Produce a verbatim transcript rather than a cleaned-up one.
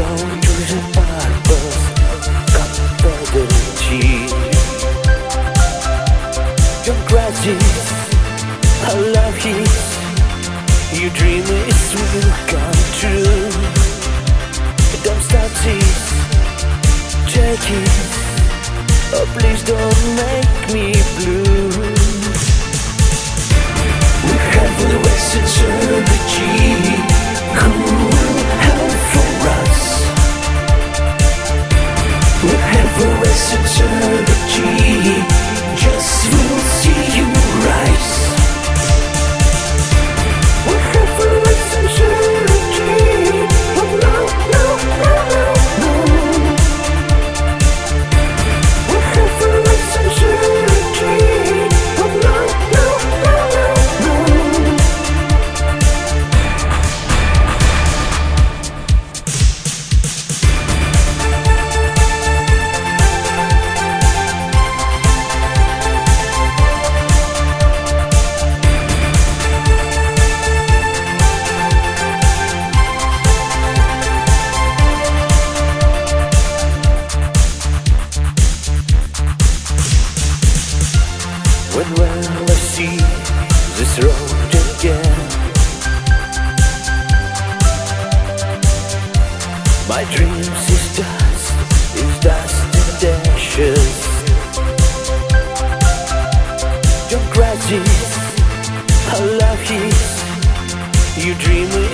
road with a purpose, confidentiality. Don't grudges, I love his. Your dream is will come true. Don't start this, take it. Oh, please don't make me blue. We have the Western strategy. Who will help for us? We have a Western strategy. Just we'll see you rise. We have a Western strategy. Oh no, no, no, no, no. We have a Western strategy. Oh no, no, no, no, no. When will I see this road again? My dreams is dust, is dust and ashes. Don't grudge it, I love it. You dream